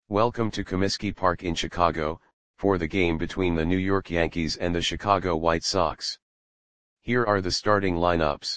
Welcome to Comiskey Park in Chicago, for the game between the New York Yankees and the Chicago White Sox. Here are the starting lineups.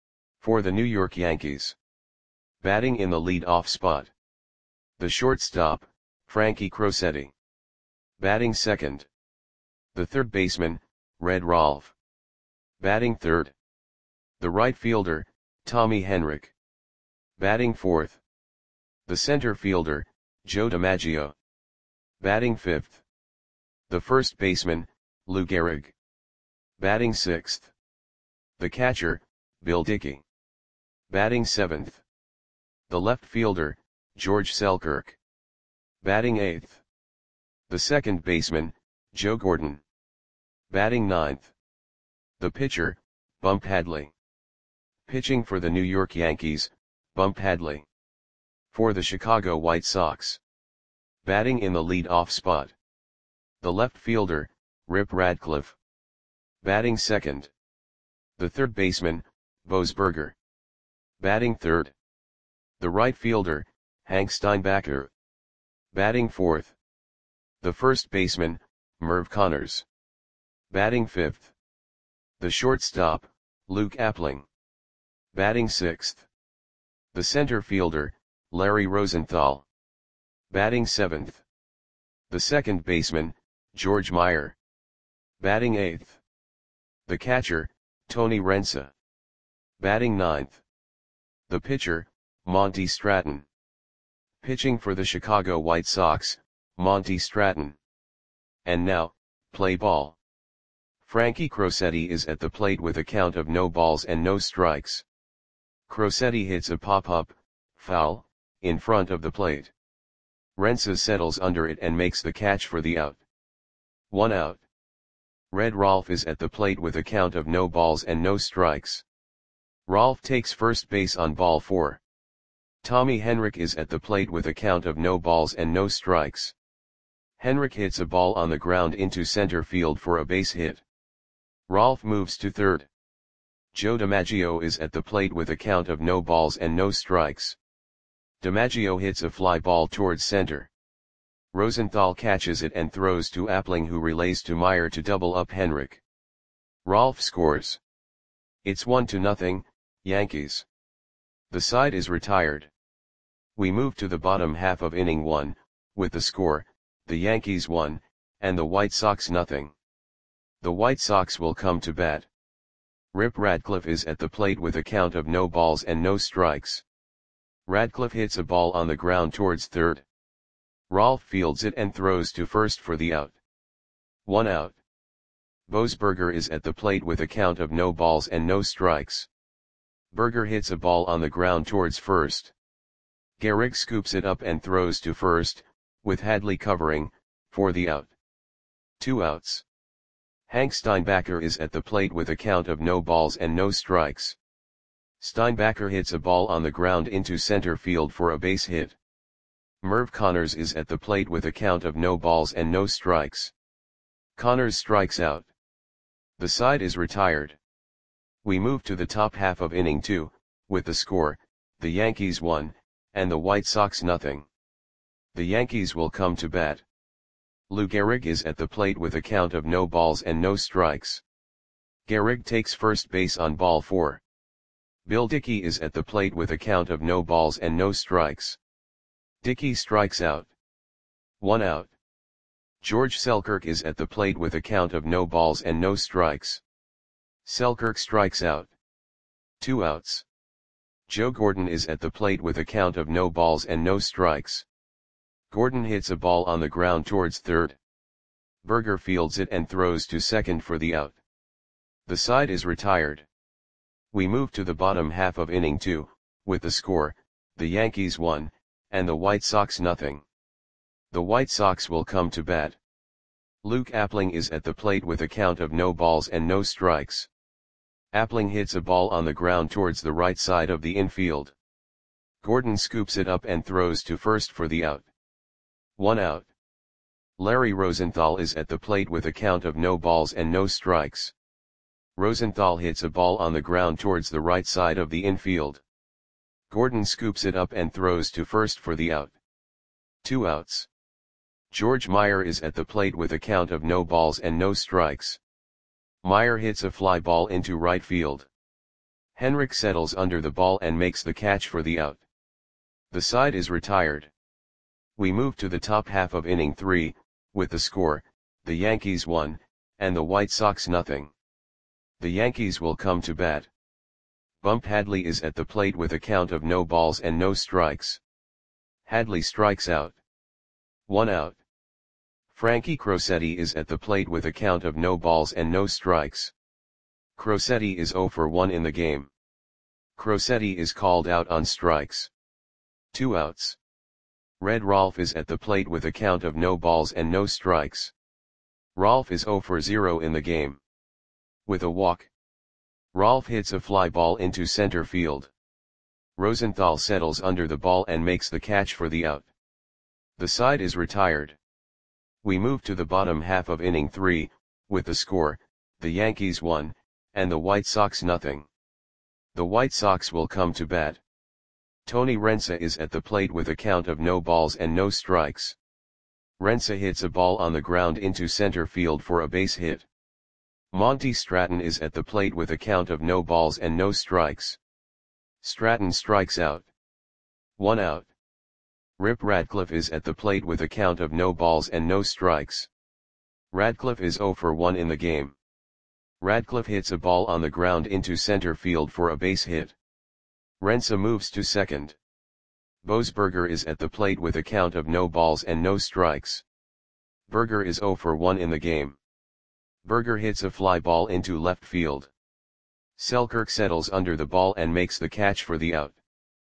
For the New York Yankees. Batting in the lead-off spot. The shortstop, Frankie Crosetti. Batting second. The third baseman, Red Rolfe. Batting third. The right fielder, Tommy Henrich. Batting fourth. The center fielder, Joe DiMaggio. Batting fifth. The first baseman, Lou Gehrig. Batting sixth. The catcher, Bill Dickey. Batting seventh. The left fielder, George Selkirk. Batting eighth. The second baseman, Joe Gordon. Batting ninth. The pitcher, Bump Hadley. Pitching for the New York Yankees, Bump Hadley. For the Chicago White Sox. Batting in the lead-off spot. The left fielder, Rip Radcliffe. Batting second. The third baseman, Bose Berger. Batting third. The right fielder, Hank Steinbacher. Batting fourth. The first baseman, Merv Connors. Batting fifth. The shortstop, Luke Appling. Batting sixth. The center fielder, Larry Rosenthal. Batting seventh. The second baseman, George Meyer. Batting eighth. The catcher, Tony Rensa. Batting ninth. The pitcher, Monty Stratton. Pitching for the Chicago White Sox, Monty Stratton. And now, play ball. Frankie Crosetti is at the plate with a count of no balls and no strikes. Crosetti hits a pop-up, foul, in front of the plate. Rensa settles under it and makes the catch for the out. 1 out. Red Rolfe is at the plate with a count of no balls and no strikes. Rolfe takes first base on ball 4. Tommy Henrich is at the plate with a count of no balls and no strikes. Henrich hits a ball on the ground into center field for a base hit. Rolfe moves to third. Joe DiMaggio is at the plate with a count of no balls and no strikes. DiMaggio hits a fly ball towards center. Rosenthal catches it and throws to Appling, who relays to Meyer to double up Henrich. Rolfe scores. It's 1-0, Yankees. The side is retired. We move to the bottom half of inning 1, with the score, the Yankees 1, and the White Sox 0. The White Sox will come to bat. Rip Radcliffe is at the plate with a count of no balls and no strikes. Radcliffe hits a ball on the ground towards third. Rolfe fields it and throws to first for the out. 1 out. Bose Berger is at the plate with a count of no balls and no strikes. Berger hits a ball on the ground towards first. Gehrig scoops it up and throws to first, with Hadley covering, for the out. 2 outs. Hank Steinbacher is at the plate with a count of no balls and no strikes. Steinbacher hits a ball on the ground into center field for a base hit. Merv Connors is at the plate with a count of no balls and no strikes. Connors strikes out. The side is retired. We move to the top half of inning 2, with the score, the Yankees 1, and the White Sox 0. The Yankees will come to bat. Lou Gehrig is at the plate with a count of no balls and no strikes. Gehrig takes first base on ball 4. Bill Dickey is at the plate with a count of no balls and no strikes. Dickey strikes out. 1 out. George Selkirk is at the plate with a count of no balls and no strikes. Selkirk strikes out. 2 outs. Joe Gordon is at the plate with a count of no balls and no strikes. Gordon hits a ball on the ground towards third. Berger fields it and throws to second for the out. The side is retired. We move to the bottom half of inning 2, with the score, the Yankees 1, and the White Sox 0. The White Sox will come to bat. Luke Appling is at the plate with a count of no balls and no strikes. Appling hits a ball on the ground towards the right side of the infield. Gordon scoops it up and throws to first for the out. 1 out. Larry Rosenthal is at the plate with a count of no balls and no strikes. Rosenthal hits a ball on the ground towards the right side of the infield. Gordon scoops it up and throws to first for the out. 2 outs. George Meyer is at the plate with a count of no balls and no strikes. Meyer hits a fly ball into right field. Henrik settles under the ball and makes the catch for the out. The side is retired. We move to the top half of inning 3, with the score, the Yankees 1, and the White Sox nothing. The Yankees will come to bat. Bump Hadley is at the plate with a count of no balls and no strikes. Hadley strikes out. 1 out. Frankie Crosetti is at the plate with a count of no balls and no strikes. Crosetti is 0 for 1 in the game. Crosetti is called out on strikes. 2 outs. Red Rolf is at the plate with a count of no balls and no strikes. Rolf is 0 for 0 in the game. With a walk, Rolf hits a fly ball into center field. Rosenthal settles under the ball and makes the catch for the out. The side is retired. We move to the bottom half of inning 3, with the score, the Yankees 1, and the White Sox nothing. The White Sox will come to bat. Tony Rensa is at the plate with a count of no balls and no strikes. Rensa hits a ball on the ground into center field for a base hit. Monty Stratton is at the plate with a count of no balls and no strikes. Stratton strikes out. 1 out. Rip Radcliffe is at the plate with a count of no balls and no strikes. Radcliffe is 0 for 1 in the game. Radcliffe hits a ball on the ground into center field for a base hit. Rensa moves to second. Boesberger is at the plate with a count of no balls and no strikes. Berger is 0 for 1 in the game. Berger hits a fly ball into left field. Selkirk settles under the ball and makes the catch for the out.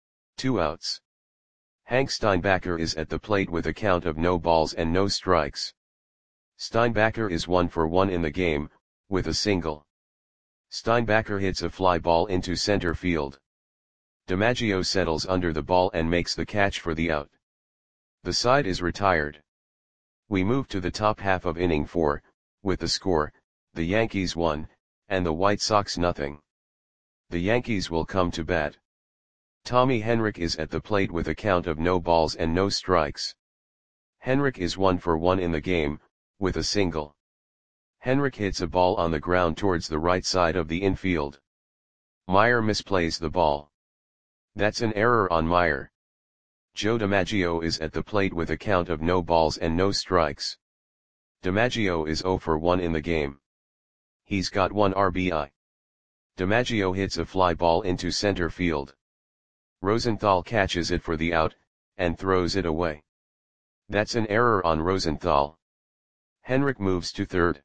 2 outs. Hank Steinbacher is at the plate with a count of no balls and no strikes. Steinbacher is 1 for 1 in the game, with a single. Steinbacher hits a fly ball into center field. DiMaggio settles under the ball and makes the catch for the out. The side is retired. We move to the top half of inning 4, with the score, the Yankees 1, and the White Sox nothing. The Yankees will come to bat. Tommy Henrik is at the plate with a count of no balls and no strikes. Henrik is 1 for 1 in the game, with a single. Henrik hits a ball on the ground towards the right side of the infield. Meyer misplays the ball. That's an error on Meyer. Joe DiMaggio is at the plate with a count of no balls and no strikes. DiMaggio is 0 for 1 in the game. He's got 1 RBI. DiMaggio hits a fly ball into center field. Rosenthal catches it for the out, and throws it away. That's an error on Rosenthal. Henrik moves to third.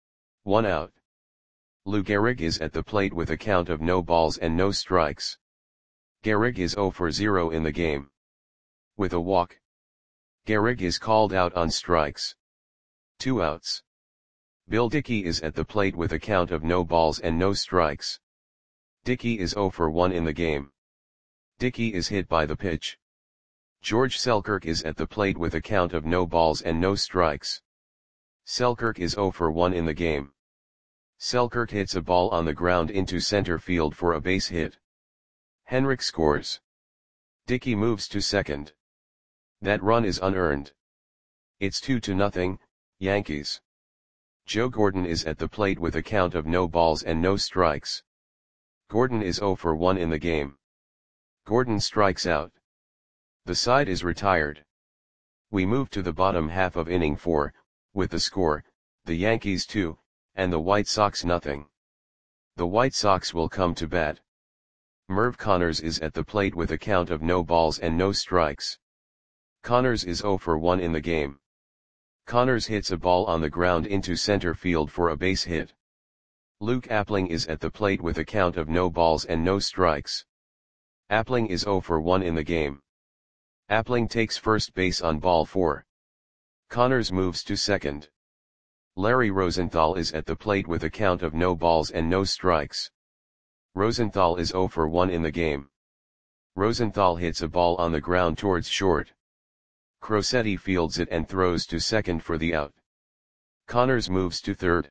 1 out. Lou Gehrig is at the plate with a count of no balls and no strikes. Gehrig is 0 for 0 in the game. With a walk, Gehrig is called out on strikes. 2 outs. Bill Dickey is at the plate with a count of no balls and no strikes. Dickey is 0 for 1 in the game. Dickey is hit by the pitch. George Selkirk is at the plate with a count of no balls and no strikes. Selkirk is 0 for 1 in the game. Selkirk hits a ball on the ground into center field for a base hit. Henrik scores. Dickey moves to second. That run is unearned. It's 2-0, Yankees. Joe Gordon is at the plate with a count of no balls and no strikes. Gordon is 0 for 1 in the game. Gordon strikes out. The side is retired. We move to the bottom half of inning 4, with the score, the Yankees 2, and the White Sox nothing. The White Sox will come to bat. Merv Connors is at the plate with a count of no balls and no strikes. Connors is 0 for 1 in the game. Connors hits a ball on the ground into center field for a base hit. Luke Appling is at the plate with a count of no balls and no strikes. Appling is 0 for 1 in the game. Appling takes first base on ball 4. Connors moves to second. Larry Rosenthal is at the plate with a count of no balls and no strikes. Rosenthal is 0 for 1 in the game. Rosenthal hits a ball on the ground towards short. Crosetti fields it and throws to second for the out. Connors moves to third.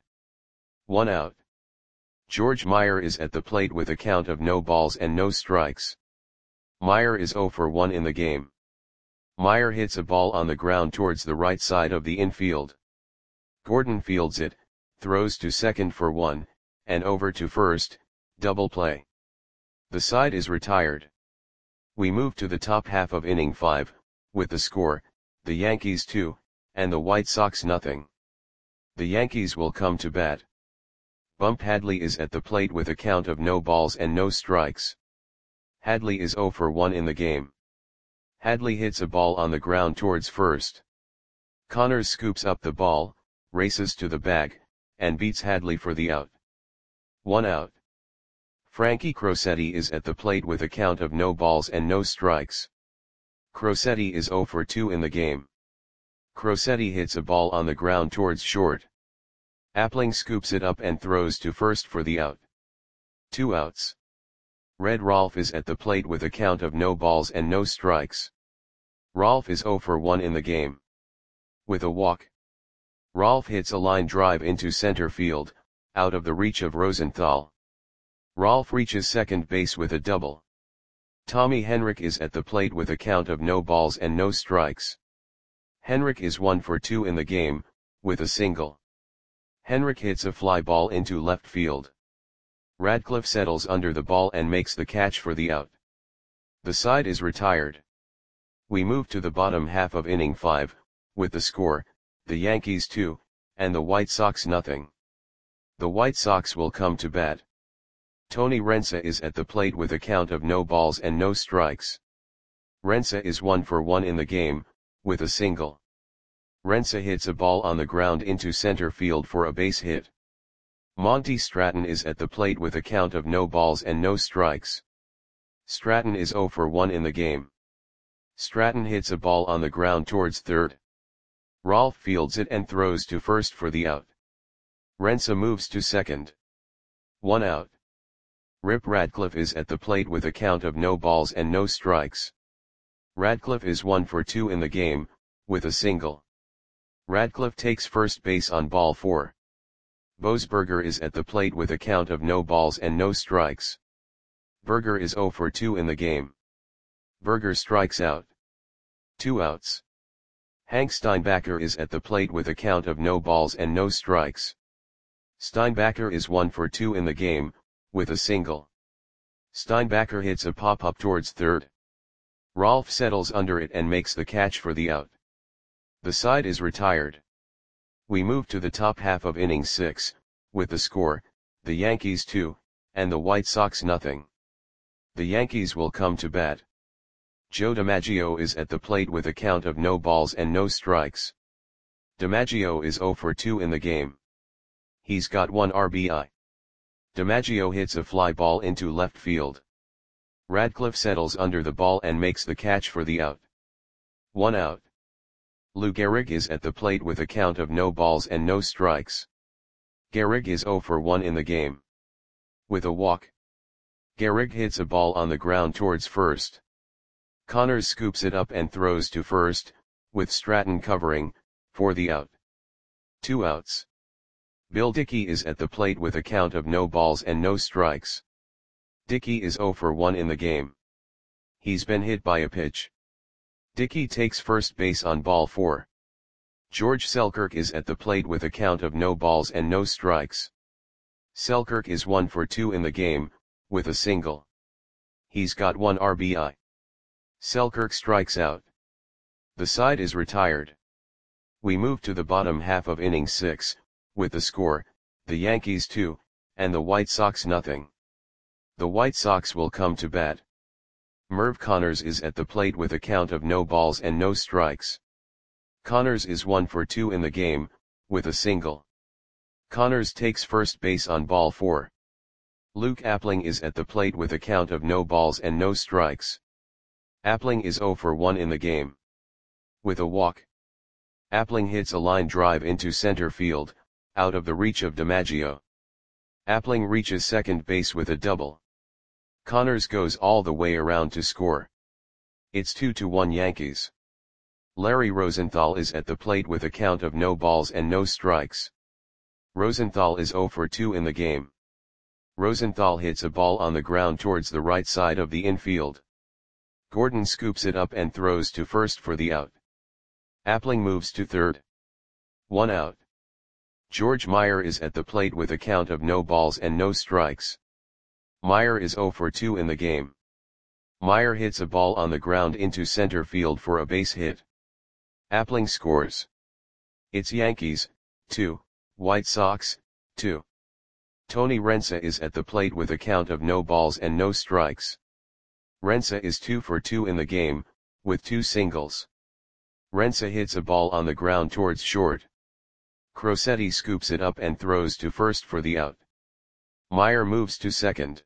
1 out. George Meyer is at the plate with a count of no balls and no strikes. Meyer is 0 for 1 in the game. Meyer hits a ball on the ground towards the right side of the infield. Gordon fields it, throws to second for one, and over to first, double play. The side is retired. We move to the top half of inning 5, with the score, the Yankees 2, and the White Sox nothing. The Yankees will come to bat. Bump Hadley is at the plate with a count of no balls and no strikes. Hadley is 0 for 1 in the game. Hadley hits a ball on the ground towards first. Connors scoops up the ball, races to the bag, and beats Hadley for the out. 1 out. Frankie Crosetti is at the plate with a count of no balls and no strikes. Crosetti is 0 for 2 in the game. Crosetti hits a ball on the ground towards short. Appling scoops it up and throws to first for the out. 2 outs. Red Rolfe is at the plate with a count of no balls and no strikes. Rolfe is 0 for 1 in the game. With a walk. Rolfe hits a line drive into center field, out of the reach of Rosenthal. Rolfe reaches second base with a double. Tommy Henrich is at the plate with a count of no balls and no strikes. Henrich is 1 for 2 in the game, with a single. Henrich hits a fly ball into left field. Radcliffe settles under the ball and makes the catch for the out. The side is retired. We move to the bottom half of inning 5, with the score, the Yankees 2, and the White Sox nothing. The White Sox will come to bat. Tony Rensa is at the plate with a count of no balls and no strikes. Rensa is 1 for 1 in the game, with a single. Rensa hits a ball on the ground into center field for a base hit. Monty Stratton is at the plate with a count of no balls and no strikes. Stratton is 0 for 1 in the game. Stratton hits a ball on the ground towards third. Rolfe fields it and throws to first for the out. Rensa moves to second. 1 out. Rip Radcliffe is at the plate with a count of no balls and no strikes. Radcliffe is 1 for 2 in the game, with a single. Radcliffe takes first base on ball 4. Boesberger is at the plate with a count of no balls and no strikes. Berger is 0 for 2 in the game. Berger strikes out. 2 outs. Hank Steinbacher is at the plate with a count of no balls and no strikes. Steinbacher is 1 for 2 in the game, with a single. Steinbacher hits a pop-up towards third. Rolfe settles under it and makes the catch for the out. The side is retired. We move to the top half of inning 6, with the score, the Yankees 2, and the White Sox nothing. The Yankees will come to bat. Joe DiMaggio is at the plate with a count of no balls and no strikes. DiMaggio is 0 for 2 in the game. He's got 1 RBI. DiMaggio hits a fly ball into left field. Radcliffe settles under the ball and makes the catch for the out. 1 out. Lou Gehrig is at the plate with a count of no balls and no strikes. Gehrig is 0 for 1 in the game. With a walk. Gehrig hits a ball on the ground towards first. Connors scoops it up and throws to first, with Stratton covering, for the out. 2 outs. Bill Dickey is at the plate with a count of no balls and no strikes. Dickey is 0 for 1 in the game. He's been hit by a pitch. Dickey takes first base on ball 4. George Selkirk is at the plate with a count of no balls and no strikes. Selkirk is 1 for 2 in the game, with a single. He's got 1 RBI. Selkirk strikes out. The side is retired. We move to the bottom half of inning 6, with the score, the Yankees 2, and the White Sox nothing. The White Sox will come to bat. Merv Connors is at the plate with a count of no balls and no strikes. Connors is 1 for 2 in the game, with a single. Connors takes first base on ball 4. Luke Appling is at the plate with a count of no balls and no strikes. Appling is 0 for 1 in the game. With a walk. Appling hits a line drive into center field, out of the reach of DiMaggio. Appling reaches second base with a double. Connors goes all the way around to score. It's 2-1 Yankees. Larry Rosenthal is at the plate with a count of no balls and no strikes. Rosenthal is 0 for 2 in the game. Rosenthal hits a ball on the ground towards the right side of the infield. Gordon scoops it up and throws to first for the out. Appling moves to third. 1 out. George Meyer is at the plate with a count of no balls and no strikes. Meyer is 0 for 2 in the game. Meyer hits a ball on the ground into center field for a base hit. Appling scores. It's Yankees, 2, White Sox, 2. Tony Rensa is at the plate with a count of no balls and no strikes. Rensa is 2 for 2 in the game, with 2 singles. Rensa hits a ball on the ground towards short. Crosetti scoops it up and throws to first for the out. Meyer moves to second.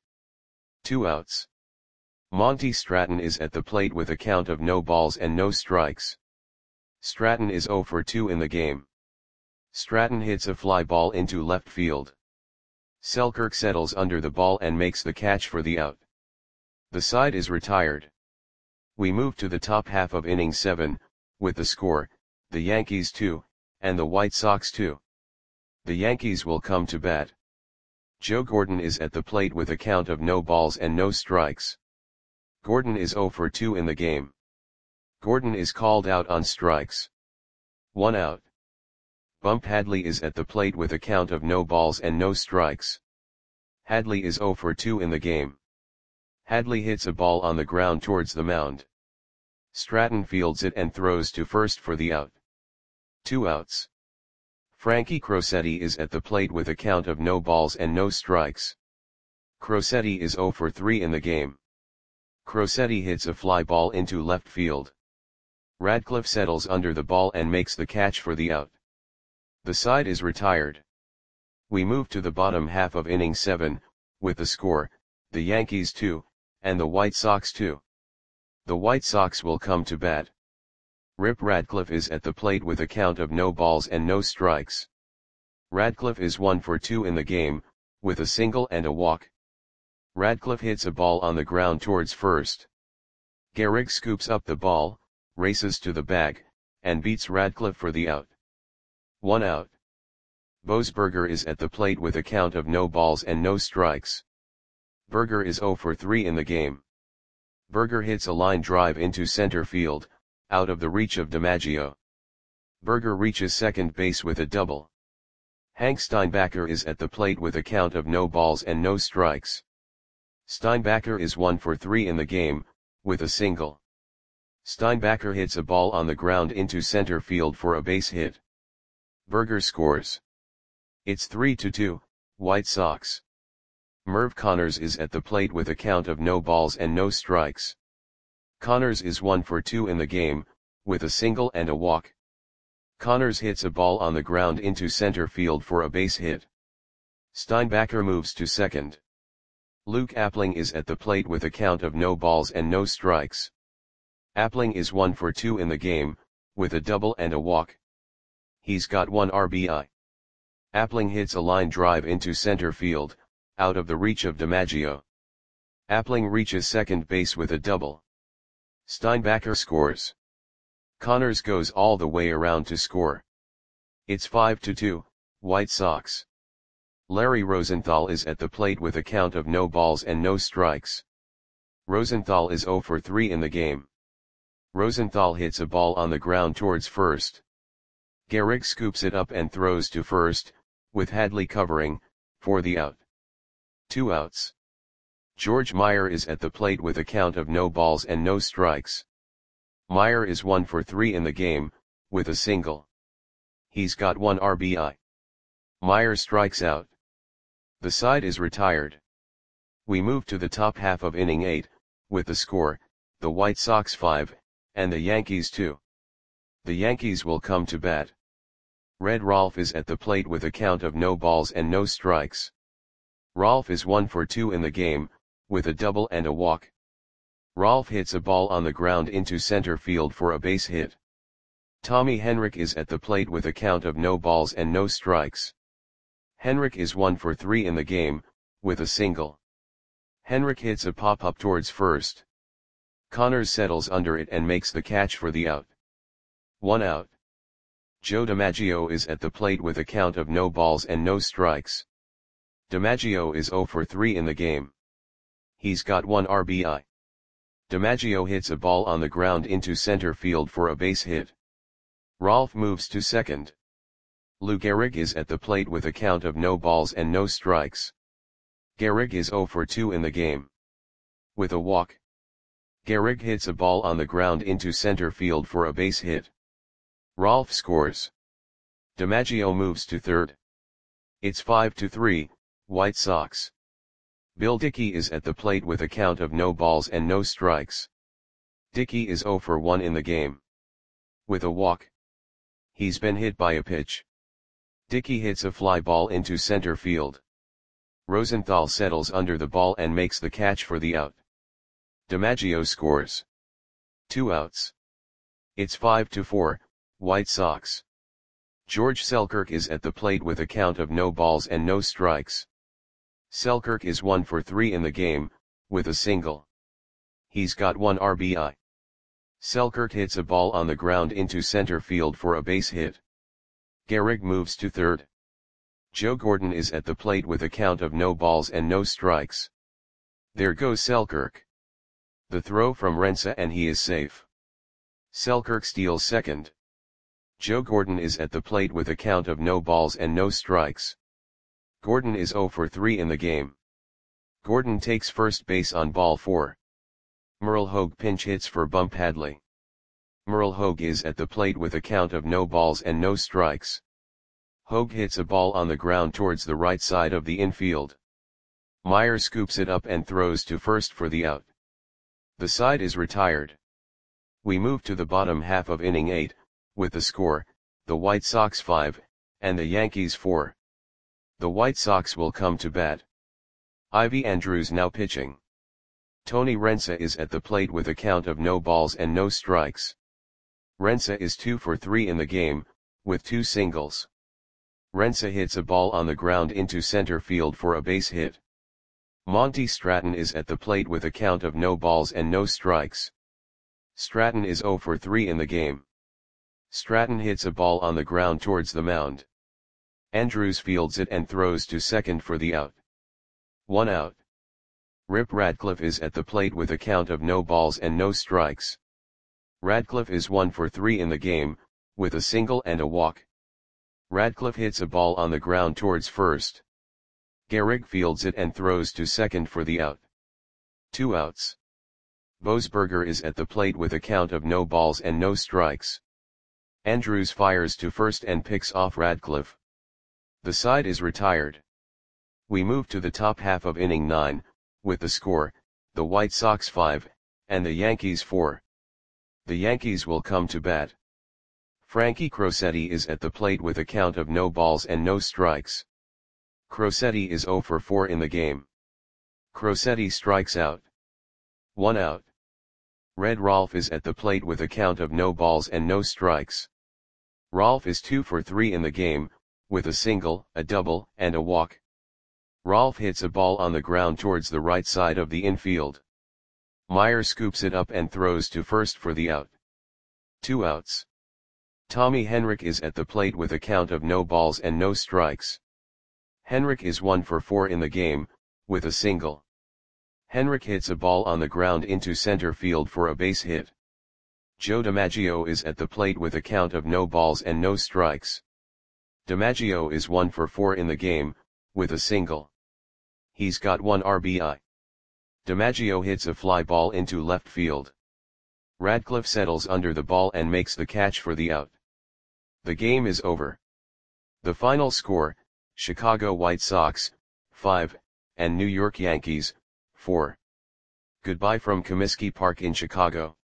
2 outs. Monty Stratton is at the plate with a count of no balls and no strikes. Stratton is 0 for 2 in the game. Stratton hits a fly ball into left field. Selkirk settles under the ball and makes the catch for the out. The side is retired. We move to the top half of inning 7, with the score, the Yankees 2, and the White Sox 2. The Yankees will come to bat. Joe Gordon is at the plate with a count of no balls and no strikes. Gordon is 0 for 2 in the game. Gordon is called out on strikes. 1 out. Bump Hadley is at the plate with a count of no balls and no strikes. Hadley is 0 for 2 in the game. Hadley hits a ball on the ground towards the mound. Stratton fields it and throws to first for the out. 2 outs. Frankie Crosetti is at the plate with a count of no balls and no strikes. Crosetti is 0 for 3 in the game. Crosetti hits a fly ball into left field. Radcliffe settles under the ball and makes the catch for the out. The side is retired. We move to the bottom half of inning 7, with the score, the Yankees 2, and the White Sox 2. The White Sox will come to bat. Rip Radcliffe is at the plate with a count of no balls and no strikes. Radcliffe is 1 for 2 in the game, with a single and a walk. Radcliffe hits a ball on the ground towards first. Gehrig scoops up the ball, races to the bag, and beats Radcliffe for the out. 1 out. Boasberger is at the plate with a count of no balls and no strikes. Berger is 0 for 3 in the game. Berger hits a line drive into center field, out of the reach of DiMaggio. Berger reaches second base with a double. Hank Steinbacher is at the plate with a count of no balls and no strikes. Steinbacher is 1 for 3 in the game, with a single. Steinbacher hits a ball on the ground into center field for a base hit. Berger scores. It's 3-2, White Sox. Merv Connors is at the plate with a count of no balls and no strikes. Connors is 1 for 2 in the game, with a single and a walk. Connors hits a ball on the ground into center field for a base hit. Steinbacher moves to second. Luke Appling is at the plate with a count of no balls and no strikes. Appling is 1 for 2 in the game, with a double and a walk. He's got 1 RBI. Appling hits a line drive into center field, out of the reach of DiMaggio. Appling reaches second base with a double. Steinbacher scores. Connors goes all the way around to score. It's 5-2, White Sox. Larry Rosenthal is at the plate with a count of no balls and no strikes. Rosenthal is 0 for 3 in the game. Rosenthal hits a ball on the ground towards first. Gehrig scoops it up and throws to first, with Hadley covering, for the out. 2 outs. George Meyer is at the plate with a count of no balls and no strikes. Meyer is 1 for 3 in the game, with a single. He's got 1 RBI. Meyer strikes out. The side is retired. We move to the top half of inning 8, with the score, the White Sox 5, and the Yankees 2. The Yankees will come to bat. Red Rolfe is at the plate with a count of no balls and no strikes. Rolfe is 1 for 2 in the game, with a double and a walk. Rolfe hits a ball on the ground into center field for a base hit. Tommy Henrich is at the plate with a count of no balls and no strikes. Henrich is 1 for 3 in the game, with a single. Henrich hits a pop-up towards first. Connors settles under it and makes the catch for the out. 1 out. Joe DiMaggio is at the plate with a count of no balls and no strikes. DiMaggio is 0 for 3 in the game. He's got 1 RBI. DiMaggio hits a ball on the ground into center field for a base hit. Rolf moves to second. Lou Gehrig is at the plate with a count of no balls and no strikes. Gehrig is 0 for 2 in the game. With a walk, Gehrig hits a ball on the ground into center field for a base hit. Rolf scores. DiMaggio moves to third. It's 5-3, White Sox. Bill Dickey is at the plate with a count of no balls and no strikes. Dickey is 0 for 1 in the game. With a walk, he's been hit by a pitch. Dickey hits a fly ball into center field. Rosenthal settles under the ball and makes the catch for the out. DiMaggio scores. 2 outs. It's 5-4, White Sox. George Selkirk is at the plate with a count of no balls and no strikes. Selkirk is 1 for 3 in the game, with a single. He's got 1 RBI. Selkirk hits a ball on the ground into center field for a base hit. Gehrig moves to third. Joe Gordon is at the plate with a count of no balls and no strikes. There goes Selkirk. The throw from Rensa and he is safe. Selkirk steals second. Joe Gordon is at the plate with a count of no balls and no strikes. Gordon is 0 for 3 in the game. Gordon takes first base on ball 4. Merle Hogue pinch hits for Bump Hadley. Merle Hogue is at the plate with a count of no balls and no strikes. Hogue hits a ball on the ground towards the right side of the infield. Meyer scoops it up and throws to first for the out. The side is retired. We move to the bottom half of inning 8, with the score, the White Sox 5, and the Yankees 4. The White Sox will come to bat. Ivy Andrews now pitching. Tony Rensa is at the plate with a count of no balls and no strikes. Rensa is 2 for 3 in the game, with 2 singles. Rensa hits a ball on the ground into center field for a base hit. Monty Stratton is at the plate with a count of no balls and no strikes. Stratton is 0 for 3 in the game. Stratton hits a ball on the ground towards the mound. Andrews fields it and throws to second for the out. 1 out. Rip Radcliffe is at the plate with a count of no balls and no strikes. Radcliffe is 1 for 3 in the game, with a single and a walk. Radcliffe hits a ball on the ground towards first. Gehrig fields it and throws to second for the out. 2 outs. Boesberger is at the plate with a count of no balls and no strikes. Andrews fires to first and picks off Radcliffe. The side is retired. We move to the top half of inning 9, with the score, the White Sox 5, and the Yankees 4. The Yankees will come to bat. Frankie Crosetti is at the plate with a count of no balls and no strikes. Crosetti is 0 for 4 in the game. Crosetti strikes out. 1 out. Red Rolf is at the plate with a count of no balls and no strikes. Rolf is 2 for 3 in the game, with a single, a double, and a walk. Rolf hits a ball on the ground towards the right side of the infield. Meyer scoops it up and throws to first for the out. 2 outs. Tommy Henrich is at the plate with a count of no balls and no strikes. Henrich is 1 for 4 in the game, with a single. Henrich hits a ball on the ground into center field for a base hit. Joe DiMaggio is at the plate with a count of no balls and no strikes. DiMaggio is 1 for 4 in the game, with a single. He's got 1 RBI. DiMaggio hits a fly ball into left field. Radcliffe settles under the ball and makes the catch for the out. The game is over. The final score, Chicago White Sox, 5, and New York Yankees, 4. Goodbye from Comiskey Park in Chicago.